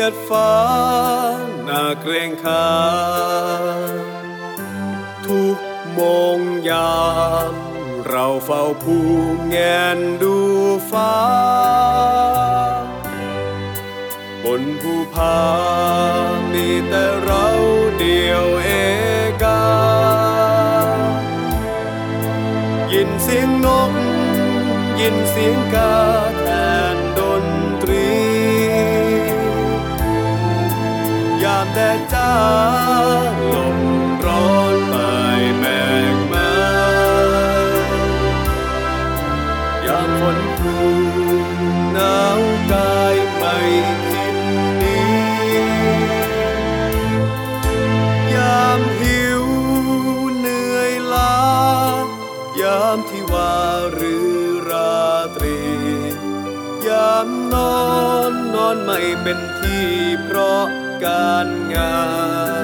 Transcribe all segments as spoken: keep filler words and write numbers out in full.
ดฟ้าน่าเกรงขามทุกมองยามเราเฝ้าผู้แงนดูฟ้าบนภูผามีแต่เราเดียวเอกายินเสียงนกยินเสียงกาแทนดนตรียามแดดจ้าลมร้อนไปแมกมายามฝนพรุ่งหนาวกายไม่คิดหนียามหิวเหนื่อยล้ายามที่ว่าหรือราตรียามนอนนอนไม่เป็นที่เพราะการงาน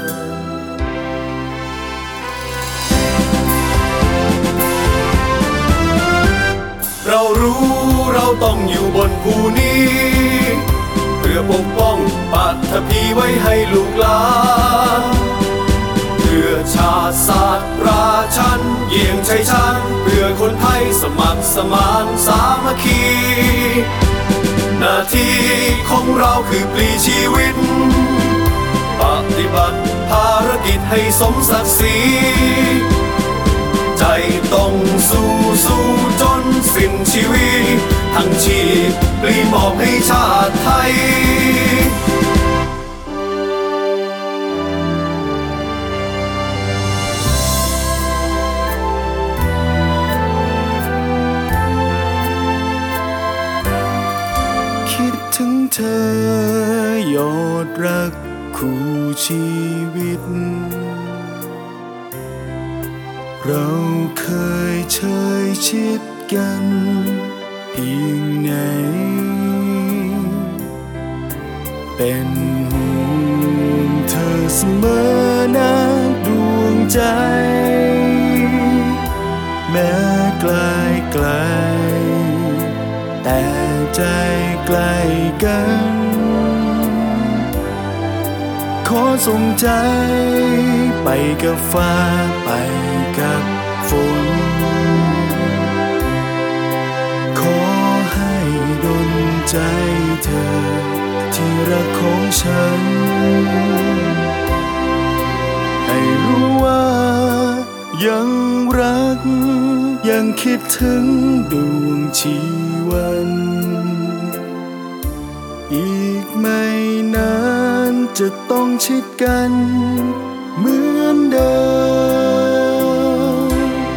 เรารู้เราต้องอยู่บนภูนี้เพื่อปกป้องปัตภีไว้ให้ลูกหลานเพื่อชาติศาสตร์ราชันเยี่ยงชัยชาญเพื่อคนไทยสมัครสมานสามัคคีหน้าที่ของเราคือปลีชีวิตปฏิบัติภารกิจให้สมศักดิ์ศรีใจต้องสู้สู้จนสิ้นชีวิตทั้งชีพปลีมอบให้ชาติไทยคิดถึงเธอยอดรักคู่ชีวิตเราเคยเชยชิดกันเพียงไหนเป็นห่วงเธอเสมอนะดวงใจแม้ไกลไกลแต่ใจใกล้กันขอส่งใจไปกับฟ้าไปกับฝนขอให้ดลใจเธอที่รักของฉันให้รู้ว่ายังรักยังคิดถึงดวงชีวันอีกไม่นานจะต้องชิดกันเหมือนเดิม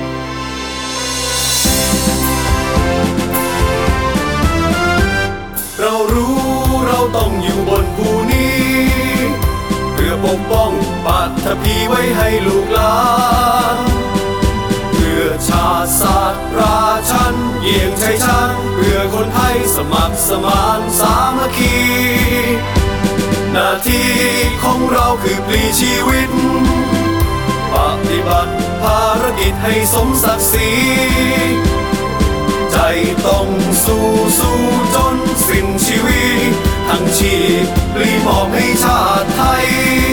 เรารู้เราต้องอยู่บนภูนี้เพื่อปกป้องปัตภีไว้ให้ลูกหลานเพื่อชาติศาสตร์ราชันเยี่ยงชัยชาญเพื่อคนไทยสมัครสมานสามัคคีหน้าที่ของเราคือปลีชีวิตปฏิบัติภารกิจให้สมศักดิ์ศรีใจต้องสู้สู้จนสิ้นชีวิตทั้งชีพปลีมอบให้ชาติไทย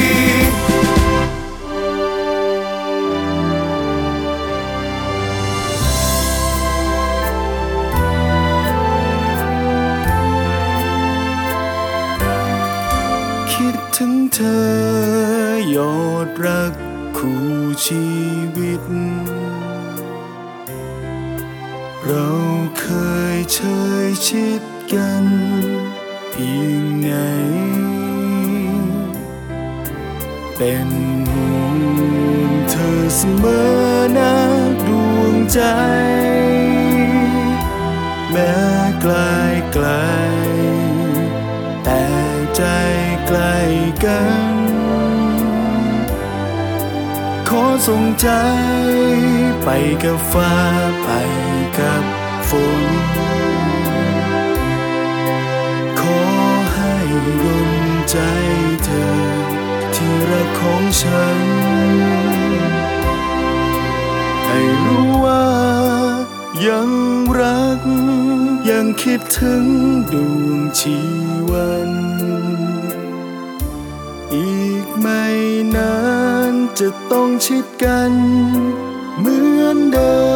คิดถึงเธอยอดรักคู่ชีวิตเราเคยเชยชิดกันเพียงไหนเป็นห่วงเธอเสมอนะดวงใจแม้ไกลไกลแต่ใจใกล้กันขอส่งใจไปกับฟ้าไปกับฝนขอให้ดลใจเธอที่รักของฉันให้รู้ว่า ยังรักยังคิดถึงดวงชีวันจะต้องชิดกันเหมือนเดิ